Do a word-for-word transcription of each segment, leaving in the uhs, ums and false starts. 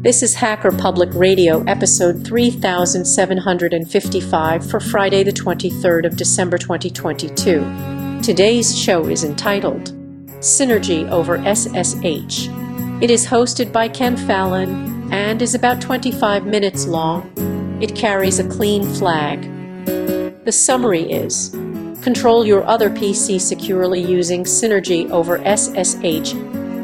This is Hacker Public Radio, episode three thousand seven hundred fifty-five for Friday the twenty-third of December twenty twenty-two. Today's show is entitled Synergy over S S H. It is hosted by Ken Fallon and is about twenty-five minutes long. It carries a clean flag. The summary is: control your other P C securely using Synergy over S S H.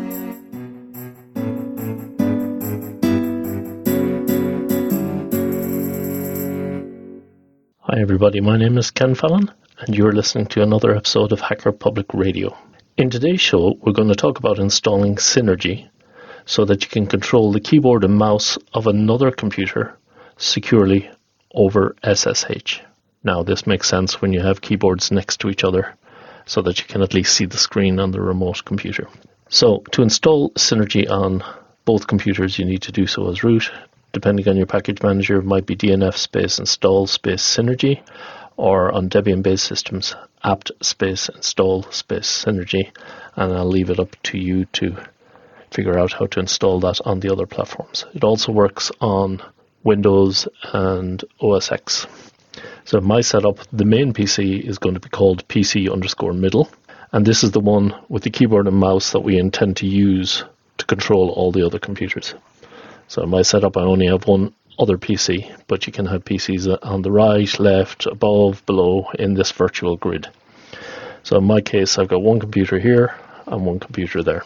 Hi everybody, my name is Ken Fallon and you're listening to another episode of Hacker Public Radio. In today's show we're going to talk about installing Synergy so that you can control the keyboard and mouse of another computer securely over S S H. Now this makes sense when you have keyboards next to each other so that you can at least see the screen on the remote computer. So to install Synergy on both computers you need to do so as root. Depending on your package manager, it might be D N F space install space Synergy, or on Debian-based systems, apt space install space Synergy, and I'll leave it up to you to figure out how to install that on the other platforms. It also works on Windows and O S X. So my setup, the main P C is going to be called P C underscore middle, and this is the one with the keyboard and mouse that we intend to use to control all the other computers. So in my setup I only have one other P C, but you can have P Cs on the right, left, above, below in this virtual grid. So in my case I've got one computer here and one computer there.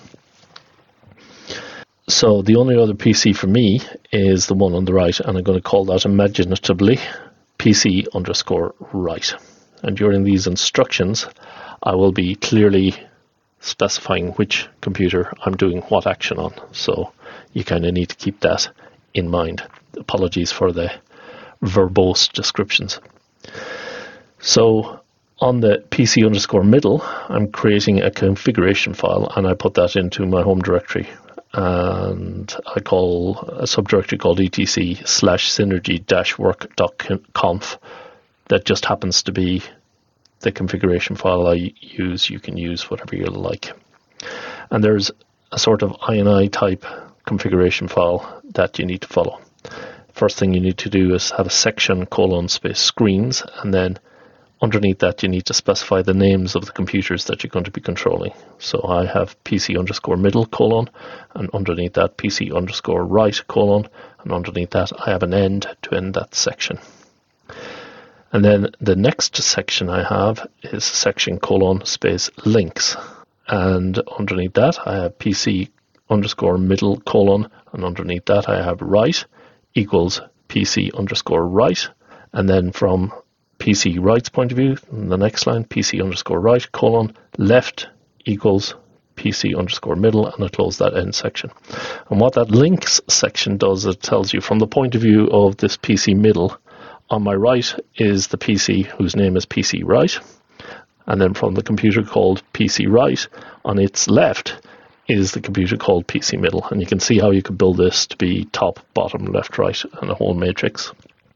So the only other P C for me is the one on the right, and I'm going to call that imaginatively P C underscore right. And during these instructions I will be clearly specifying which computer I'm doing what action on. So you kind of need to keep that in mind. Apologies for the verbose descriptions. So on the P C underscore middle, I'm creating a configuration file and I put that into my home directory. And I call a subdirectory called etc slash synergy dash work dot conf. That just happens to be the configuration file I use. You can use whatever you like. And there's a sort of I N I type configuration file that you need to follow. First thing you need to do is have a section colon space screens, and then underneath that you need to specify the names of the computers that you're going to be controlling. So I have P C underscore middle colon, and underneath that P C underscore right colon, and underneath that I have an end to end that section. And then the next section I have is section colon space links, and underneath that I have P C underscore middle colon, and underneath that I have right equals P C underscore right, and then from P C right's point of view, in the next line, P C underscore right colon left equals P C underscore middle, and I close that end section. And what that links section does, it tells you from the point of view of this P C middle, on my right is the P C whose name is P C right, and then from the computer called P C right, on its left is the computer called P C middle. And you can see how you could build this to be top, bottom, left, right, and a whole matrix.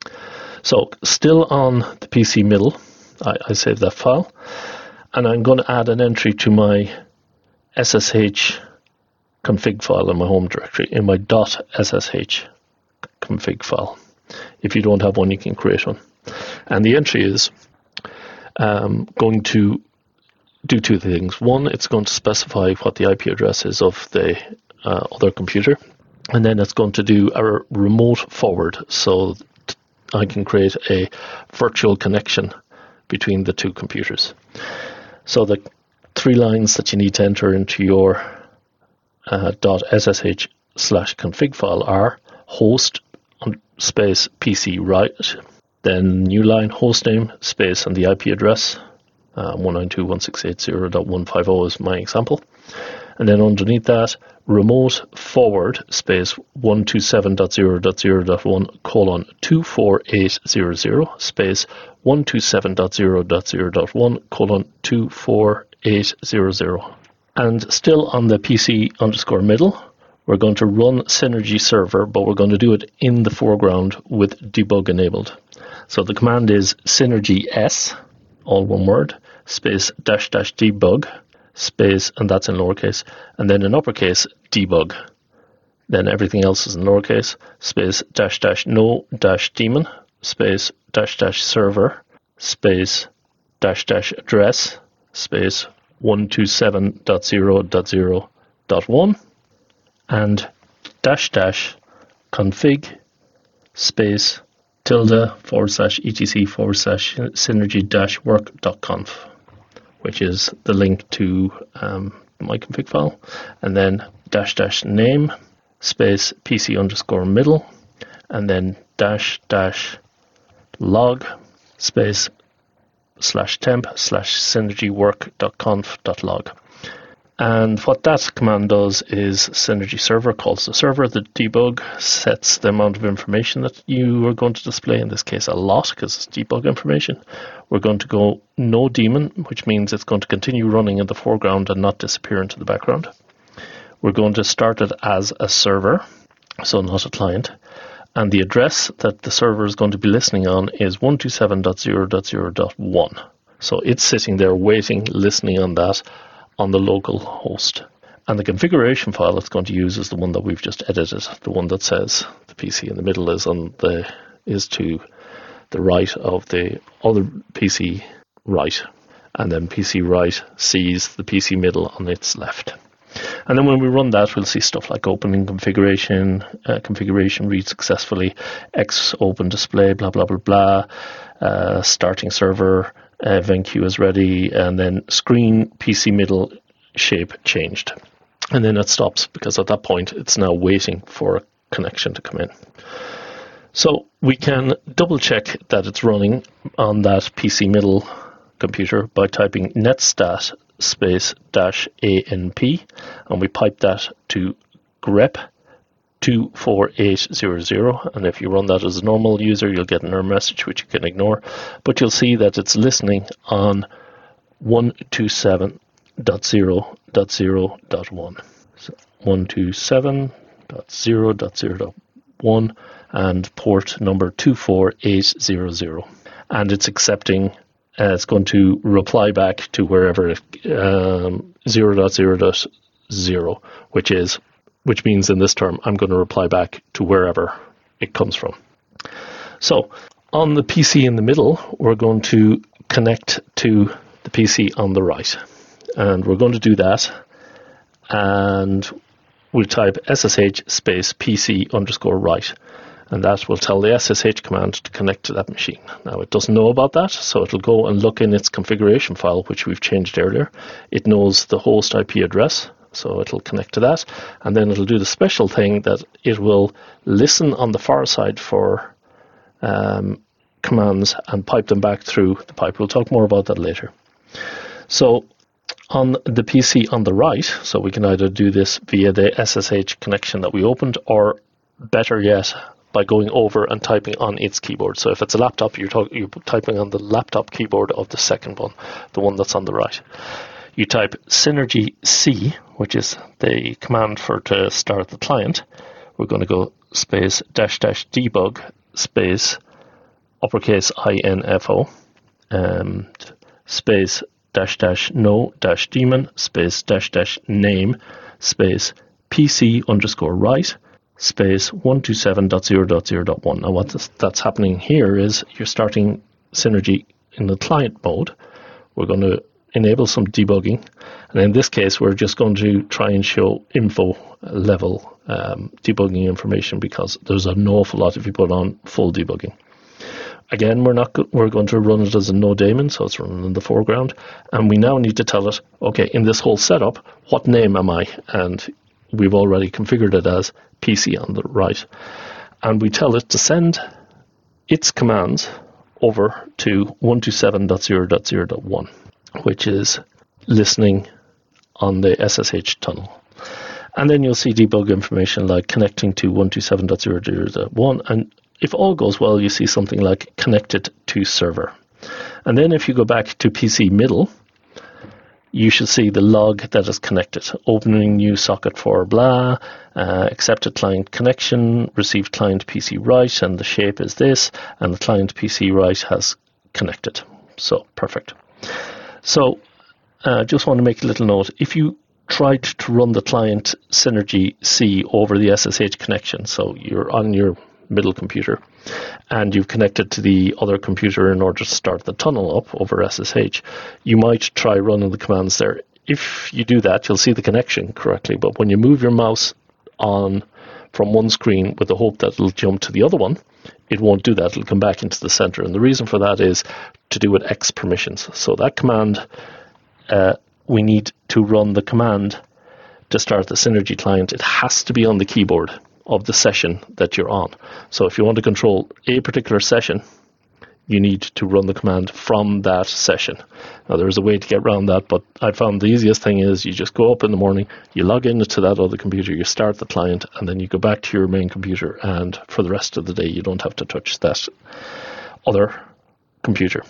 So still on the P C middle, I, I save that file, and I'm going to add an entry to my S S H config file in my home directory, in my .ssh config file. If you don't have one, you can create one. And the entry is um, going to do two things. One, it's going to specify what the I P address is of the uh, other computer, and then it's going to do a remote forward, so I can create a virtual connection between the two computers. So the three lines that you need to enter into your uh, .ssh slash config file are host space P C right, then new line hostname space and the I P address, uh, one ninety-two dot one sixty-eight dot one fifty is my example, and then underneath that remote forward space one twenty-seven dot zero dot zero dot one colon two four eight zero zero space one twenty-seven dot zero dot zero dot one colon two four eight zero zero. And still on the P C underscore middle, we're going to run Synergy server, but we're going to do it in the foreground with debug enabled. So the command is Synergy S, all one word, space dash dash debug, space, and that's in lowercase, and then in uppercase, debug. then everything else is in lowercase, space dash dash no dash daemon, space dash dash server, space dash dash address, space one twenty-seven dot zero dot zero dot one, and dash dash config space tilde forward slash etc forward slash synergy dash work dot conf, which is the link to um, my config file, and then dash dash name space pc underscore middle, and then dash dash log space slash temp slash synergy work dot conf dot log. And what that command does is Synergy server calls the server. The debug sets the amount of information that you are going to display, in this case a lot because it's debug information. We're going to go no daemon, which means it's going to continue running in the foreground and not disappear into the background. We're going to start it as a server, so not a client. And the address that the server is going to be listening on is one twenty-seven dot zero dot zero dot one. So it's sitting there waiting, listening on that, on the local host. And the configuration file it's going to use is the one that we've just edited, the one that says the P C in the middle is on the is to the right of the other P C right, and then P C right sees the P C middle on its left. And then when we run that, we'll see stuff like opening configuration, uh, configuration read successfully, X open display, blah blah blah blah, uh, starting server, uh, event queue is ready, and then screen P C middle shape changed. And then it stops because at that point it's now waiting for a connection to come in. So we can double check that it's running on that P C middle computer by typing netstat space dash anp, and we pipe that to grep two four eight zero zero, and if you run that as a normal user you'll get an error message which you can ignore, but you'll see that it's listening on one twenty-seven dot zero dot zero dot one. So one twenty-seven dot zero dot zero dot one and port number two four eight zero zero, and it's accepting. Uh, it's going to reply back to wherever it, um, zero dot zero dot zero, which is, which means in this term I'm going to reply back to wherever it comes from. So on the P C in the middle, we're going to connect to the P C on the right, and we're going to do that, and we'll type ssh space pc underscore right. And that will tell the S S H command to connect to that machine. Now it doesn't know about that, so it'll go and look in its configuration file, which we've changed earlier. It knows the host I P address, so it'll connect to that. And then it'll do the special thing that it will listen on the far side for um, commands and pipe them back through the pipe. We'll talk more about that later. So on the P C on the right, so we can either do this via the S S H connection that we opened, or better yet, by going over and typing on its keyboard. So if it's a laptop, you're, talk, you're typing on the laptop keyboard of the second one, the one that's on the right. You type synergy C, which is the command for to start the client. We're going to go space dash dash debug space uppercase info and space dash dash no dash daemon space dash dash name space pc underscore right space one twenty-seven dot zero dot zero dot one. Now what this, that's happening here is you're starting Synergy in the client mode. We're going to enable some debugging, and in this case we're just going to try and show info level um, debugging information, because there's an awful lot if you put on full debugging. Again, we're not go we're going to run it as a no daemon, so it's running in the foreground, and we now need to tell it, okay, in this whole setup, what name am I? And we've already configured it as P C on the right, and we tell it to send its commands over to one twenty-seven dot zero dot zero dot one, which is listening on the S S H tunnel. And then you'll see debug information like connecting to one twenty-seven dot zero dot zero dot one, and if all goes well, you see something like connected to server. And then if you go back to P C middle, you should see the log that is connected. Opening new socket for blah, uh, accepted client connection, received client P C right, and the shape is this, and the client P C right has connected. So, perfect. So, uh, just want to make a little note. If you tried to run the client Synergy C over the S S H connection. So you're on your middle computer and you've connected to the other computer in order to start the tunnel up over S S H. You might try running the commands there. If you do that, you'll see the connection correctly. But when you move your mouse on from one screen with the hope that it'll jump to the other one, it won't do that. It'll come back into the center. And the reason for that is to do with X permissions. So that command, uh, we need to run the command to start the Synergy client. It has to be on the keyboard of the session that you're on. So if you want to control a particular session, you need to run the command from that session. Now there's a way to get around that, but I found the easiest thing is you just go up in the morning, you log into that other computer, you start the client, and then you go back to your main computer, and for the rest of the day you don't have to touch that other computer.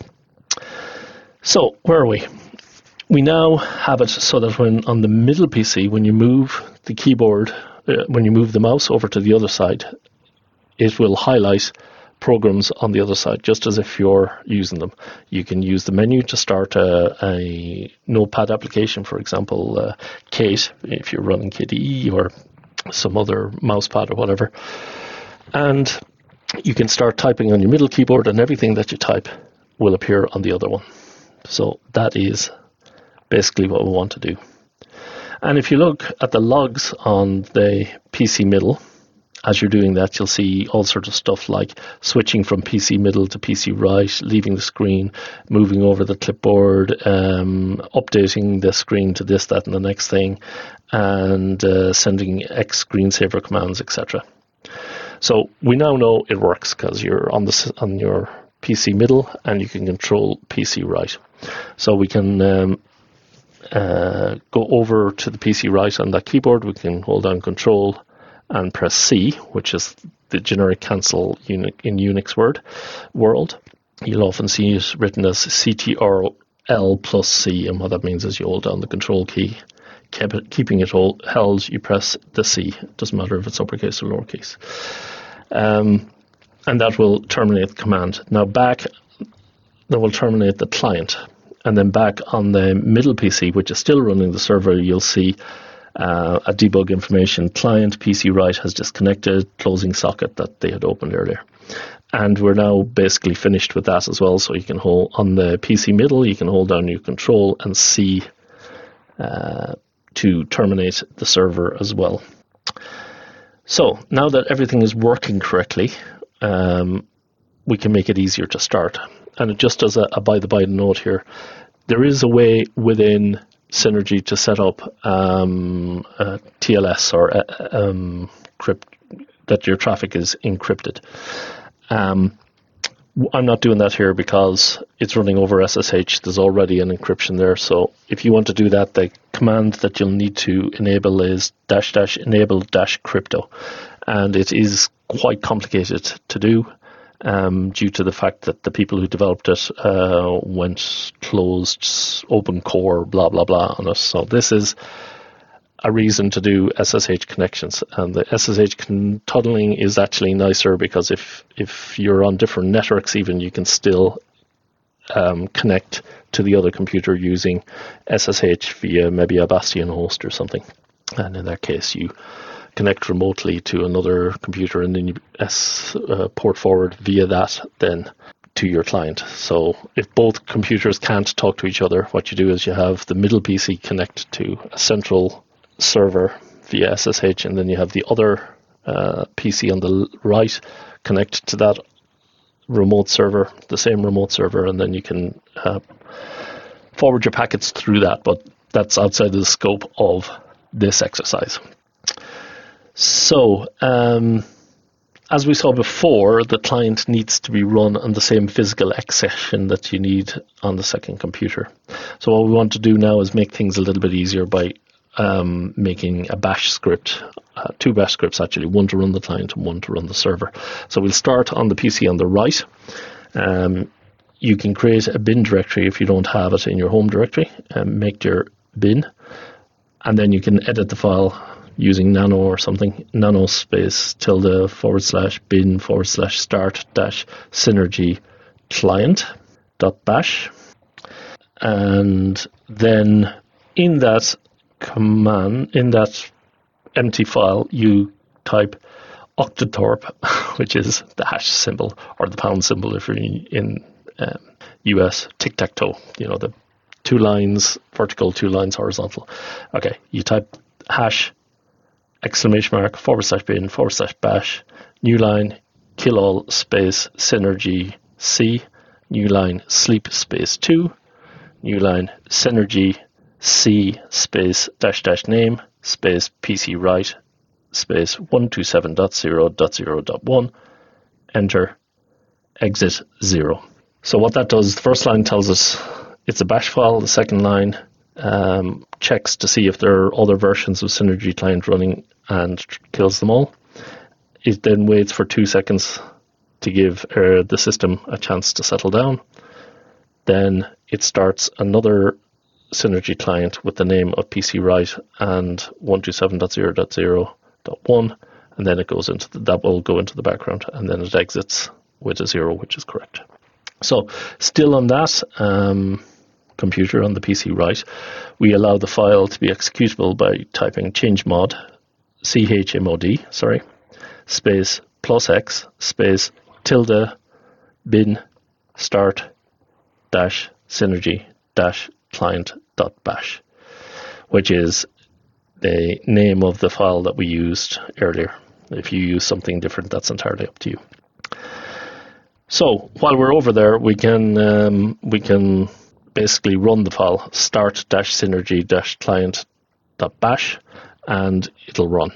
So where are we? We now have it so that when on the middle P C, when you move the keyboard, uh, when you move the mouse over to the other side, it will highlight programs on the other side, just as if you're using them. You can use the menu to start a, a notepad application, for example, uh, Kate, if you're running K D E or some other mousepad or whatever. And you can start typing on your middle keyboard, and everything that you type will appear on the other one. So that is basically what we want to do. And if you look at the logs on the P C middle, as you're doing that, you'll see all sorts of stuff like switching from P C middle to P C right, leaving the screen, moving over the clipboard, um, updating the screen to this, that, and the next thing, and uh, sending X screensaver commands, et cetera. So we now know it works because you're on the on your P C middle and you can control P C right. So we can um, uh, go over to the P C right on that keyboard. We can hold down Control and press C, which is the generic cancel in Unix word world. You'll often see it written as C T R L plus C, and what that means is you hold down the Control key, keep it, keeping it hold, held, you press the C. It doesn't matter if it's uppercase or lowercase. Um, and that will terminate the command. Now back, that will terminate the client. And then back on the middle P C, which is still running the server, you'll see Uh, a debug information. Client P C right has disconnected, closing socket that they had opened earlier. And we're now basically finished with that as well. So you can hold on the P C middle, you can hold down your Control and C uh, to terminate the server as well. So now that everything is working correctly, um, we can make it easier to start. And just as a, a by-the-by note here, there is a way within Synergy to set up um, uh, T L S or uh, um, crypt, that your traffic is encrypted. Um, I'm not doing that here because it's running over S S H. There's already an encryption there. So if you want to do that, the command that you'll need to enable is dash dash enable dash crypto. And it is quite complicated to do. Um, due to the fact that the people who developed it uh, went closed, open core, blah, blah, blah on us. So this is a reason to do S S H connections. And the S S H con- tunneling is actually nicer because if, if you're on different networks even, you can still um, connect to the other computer using S S H via maybe a Bastion host or something. And in that case, you connect remotely to another computer and then you S, uh, port forward via that then to your client. So if both computers can't talk to each other, what you do is you have the middle P C connect to a central server via S S H, and then you have the other uh, P C on the right connect to that remote server, the same remote server, and then you can uh, forward your packets through that, but that's outside the scope of this exercise. So, um, as we saw before, the client needs to be run on the same physical X session that you need on the second computer. So what we want to do now is make things a little bit easier by um, making a bash script, uh, two bash scripts actually, one to run the client and one to run the server. So we'll start on the P C on the right. Um, you can create a bin directory if you don't have it in your home directory, and make your bin, and then you can edit the file using nano or something, nano space tilde forward slash bin forward slash start dash synergy client dot bash. And then in that command, in that empty file, you type octothorpe, which is the hash symbol or the pound symbol if you're in, in um, U S tic-tac-toe, you know, the two lines vertical, two lines horizontal. Okay, you type hash exclamation mark forward slash bin forward slash bash new line kill all space synergy C new line sleep space two new line synergy C space dash dash name space P C write space one twenty-seven dot zero dot zero dot one enter exit zero. So what that does, the first line tells us it's a bash file, the second line um, checks to see if there are other versions of Synergy client running and kills them all. It then waits for two seconds to give uh, the system a chance to settle down. Then it starts another Synergy client with the name of P C write and one twenty-seven dot zero dot zero dot one, and then it goes into the, that will go into the background, and then it exits with a zero, which is correct. So still on that um, computer, on the P C write, we allow the file to be executable by typing chmod, chmod, sorry, space plus x, space tilde, bin, start, dash, synergy, dash, client dot bash, which is the name of the file that we used earlier. If you use something different, that's entirely up to you. So while we're over there, we can um, we can basically run the file start dash synergy dash client dot bash, and it'll run.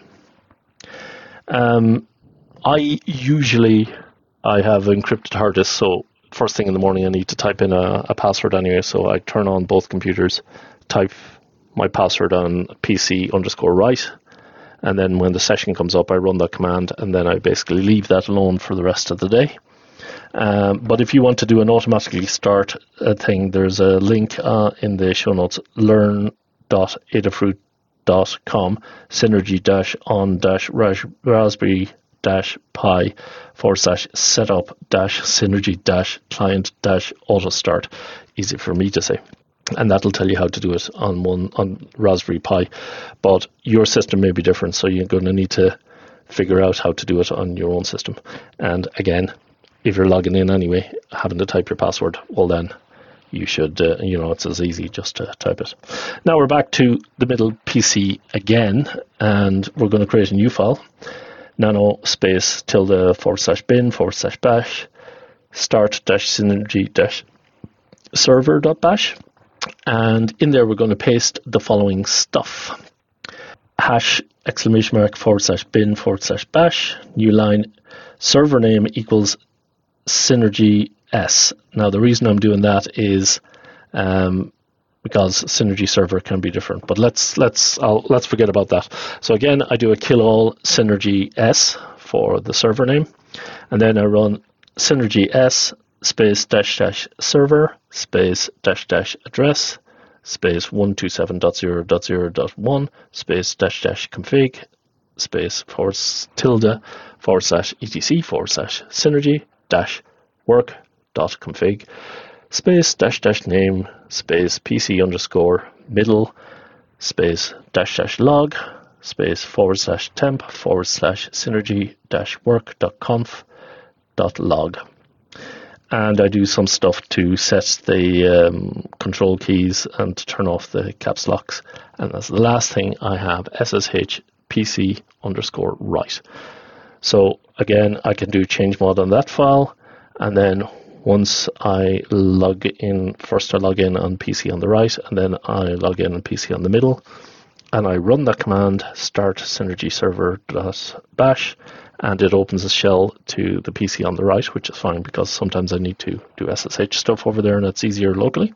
Um, I usually I have encrypted hard disk, so first thing in the morning I need to type in a, a password anyway. So I turn on both computers, type my password on P C underscore write, and then when the session comes up, I run that command, and then I basically leave that alone for the rest of the day. Um, but if you want to do an automatically start uh, thing, there's a link uh, in the show notes, learn dot adafruit dot com synergy dash on dash raspberry dash pi forward slash setup dash synergy dash client dash auto start. Easy for me to say. And that'll tell you how to do it on one on Raspberry Pi. But your system may be different, so you're going to need to figure out how to do it on your own system. And again, if you're logging in anyway, having to type your password, well then you should, uh, you know, it's as easy just to type it. Now we're back to the middle P C again, and we're going to create a new file. Nano space tilde forward slash bin forward slash bash start dash synergy dash server dot bash. And in there we're going to paste the following stuff. Hash exclamation mark forward slash bin forward slash bash new line server name equals Synergy S. Now the reason I'm doing that is um, because Synergy server can be different. But let's let's I'll, let's forget about that. So again, I do a kill all Synergy S for the server name, and then I run Synergy S space dash dash server space dash dash address space one twenty-seven dot zero dot zero dot one space dash dash config space forward tilde forward slash etc forward slash synergy dash work dot config space dash dash name space pc underscore middle space dash dash log space forward slash temp forward slash synergy dash work dot conf dot log. And I do some stuff to set the um, control keys and to turn off the caps locks. And as the last thing, I have ssh pc underscore write. So again, I can do change mod on that file. And then once I log in, first I log in on P C on the right, and then I log in on P C on the middle. And I run that command, start synergy server dot bash, and it opens a shell to the P C on the right, which is fine because sometimes I need to do S S H stuff over there and it's easier locally.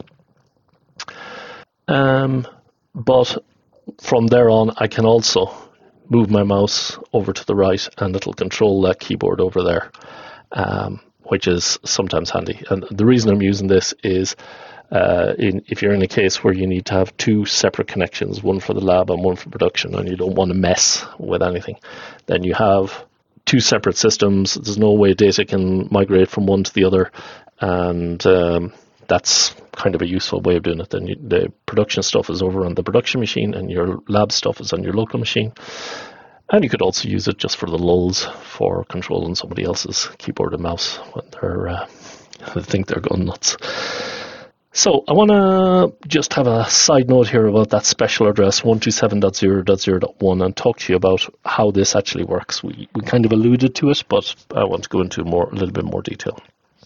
Um, but from there on, I can also move my mouse over to the right and it'll control that keyboard over there, um, which is sometimes handy. And the reason I'm using this is Uh, in, if you're in a case where you need to have two separate connections, one for the lab and one for production, and you don't want to mess with anything, then you have two separate systems. There's no way data can migrate from one to the other, and um, that's kind of a useful way of doing it. Then you, the production stuff is over on the production machine and your lab stuff is on your local machine. And you could also use it just for the lulls for controlling somebody else's keyboard and mouse when they're uh, they think they're going nuts. So I want to just have a side note here about that special address one twenty-seven dot zero dot zero dot one and talk to you about how this actually works. We we kind of alluded to it, but I want to go into more a little bit more detail.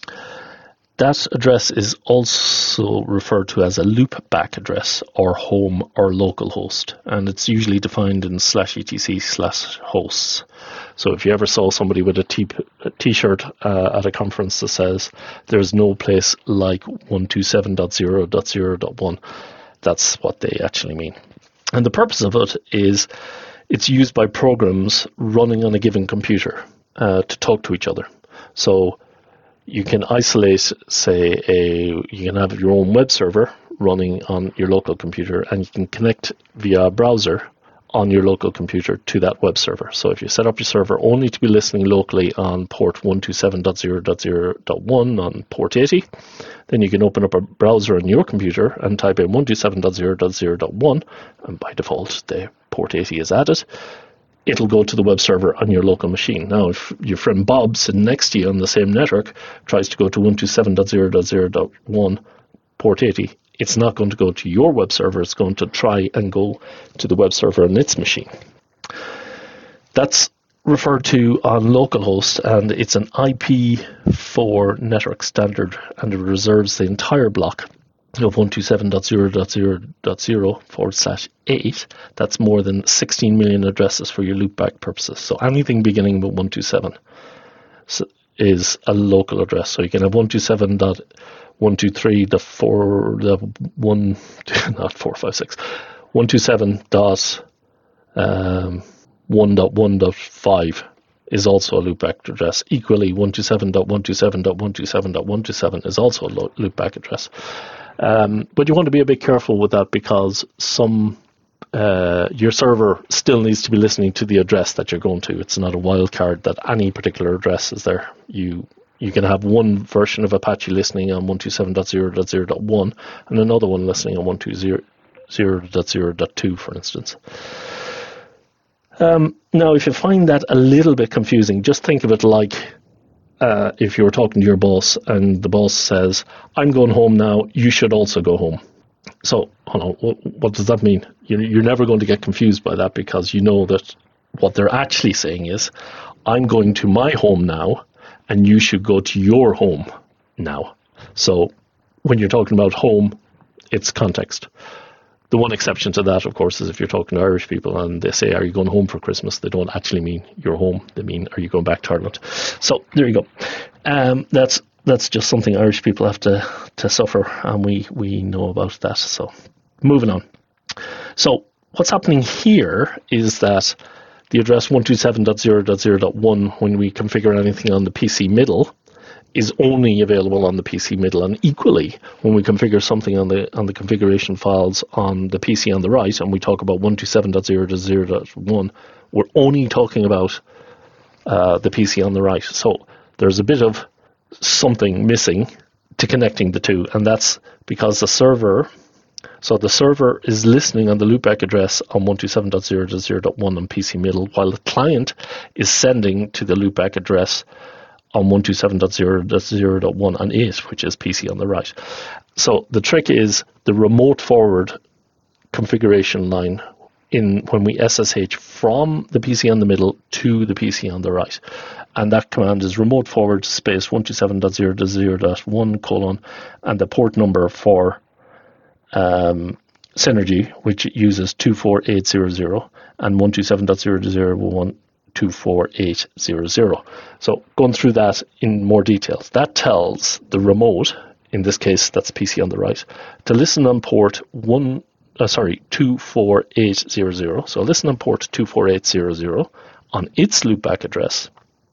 That address is also referred to as a loopback address or home or local host, and it's usually defined in slash etc slash hosts. So if you ever saw somebody with a t- a t-shirt uh, at a conference that says there's no place like one twenty-seven dot zero dot zero dot one, that's what they actually mean. And the purpose of it is it's used by programs running on a given computer uh, to talk to each other. So you can isolate, say, a you can have your own web server running on your local computer, and you can connect via a browser on your local computer to that web server. So if you set up your server only to be listening locally on port one twenty-seven dot zero dot zero dot one on port eighty, then you can open up a browser on your computer and type in one twenty-seven dot zero dot zero dot one, and by default the port eighty is added. It'll go to the web server on your local machine. Now, if your friend Bob sitting next to you on the same network tries to go to one twenty-seven dot zero dot zero dot one port eighty, it's not going to go to your web server. It's going to try and go to the web server on its machine. That's referred to on localhost, and it's an I P four network standard, and it reserves the entire block of one twenty-seven dot zero dot zero dot zero forward slash eight. That's more than sixteen million addresses for your loopback purposes. So anything beginning with one twenty-seven is a local address. So you can have one twenty-seven dot one twenty-three dot four dot one not four five six one twenty-seven dot one dot one dot five is also a loopback address. Equally, one twenty-seven dot one twenty-seven dot one twenty-seven dot one twenty-seven is also a loopback address. Um, but you want to be a bit careful with that, because some uh, your server still needs to be listening to the address that you're going to. It's not a wildcard that any particular address is there. You you can have one version of Apache listening on one twenty-seven dot zero dot zero dot one and another one listening on one twenty dot zero dot two, for instance. Um, now, if you find that a little bit confusing, just think of it like Uh, if you're talking to your boss and the boss says, I'm going home now, you should also go home. So, hold on, what, what does that mean? You're, you're never going to get confused by that, because you know that what they're actually saying is, I'm going to my home now, and you should go to your home now. So, when you're talking about home, it's context. The one exception to that, of course, is if you're talking to Irish people and they say, are you going home for Christmas? They don't actually mean you're home. They mean, are you going back to Ireland? So there you go. Um, that's that's just something Irish people have to, to suffer, and we, we know about that. So moving on. So what's happening here is that the address one twenty-seven dot zero dot zero dot one, when we configure anything on the P C middle, is only available on the P C middle, and equally when we configure something on the on the configuration files on the P C on the right, and we talk about one twenty-seven dot zero dot zero dot one, we're only talking about uh, the P C on the right. So there's a bit of something missing to connecting the two, and that's because the server, so the server is listening on the loopback address on one twenty-seven dot zero dot zero dot one on P C middle, while the client is sending to the loopback address on one twenty-seven dot zero dot zero dot one on eight, which is P C on the right. So the trick is the remote forward configuration line in when we S S H from the P C on the middle to the P C on the right. And that command is remote forward space one twenty-seven dot zero dot zero dot one colon and the port number for um, Synergy, which uses two four eight zero zero, and one twenty-seven dot zero dot zero dot one two four eight zero zero. So going through that in more details, that tells the remote, in this case that's P C on the right, to listen on port one uh, sorry two four eight zero zero. So listen on port two four eight zero zero on its loopback address,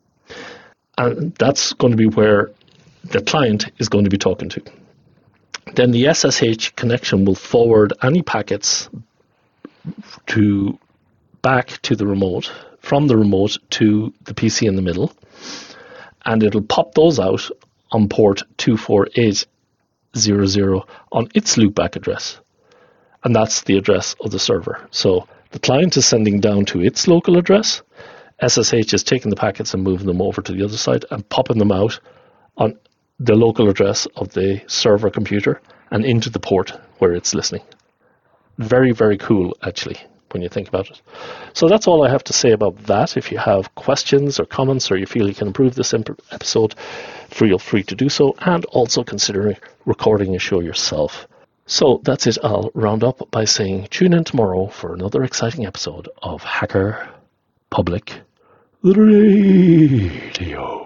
and that's going to be where the client is going to be talking to. Then the S S H connection will forward any packets to back to the remote, from the remote to the P C in the middle, and it'll pop those out on port two four eight zero zero on its loopback address. And that's the address of the server. So the client is sending down to its local address. S S H is taking the packets and moving them over to the other side and popping them out on the local address of the server computer and into the port where it's listening. Very, very cool, actually, when you think about it. So that's all I have to say about that. If you have questions or comments, or you feel you can improve this episode, feel free to do so, and also consider recording a show yourself. So that's it. I'll round up by saying tune in tomorrow for another exciting episode of Hacker Public Radio.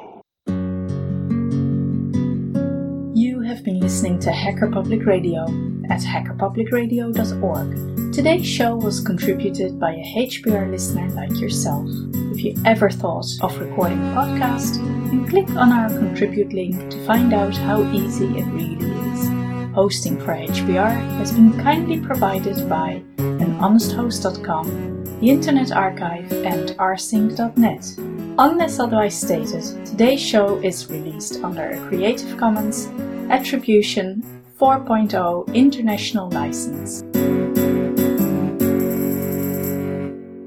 You have been listening to Hacker Public Radio at hacker public radio dot org. Today's show was contributed by a H P R listener like yourself. If you ever thought of recording a podcast, then click on our contribute link to find out how easy it really is. Hosting for H P R has been kindly provided by an honest host dot com, the Internet Archive, and rsync dot net. Unless otherwise stated, today's show is released under a Creative Commons Attribution four point oh International License.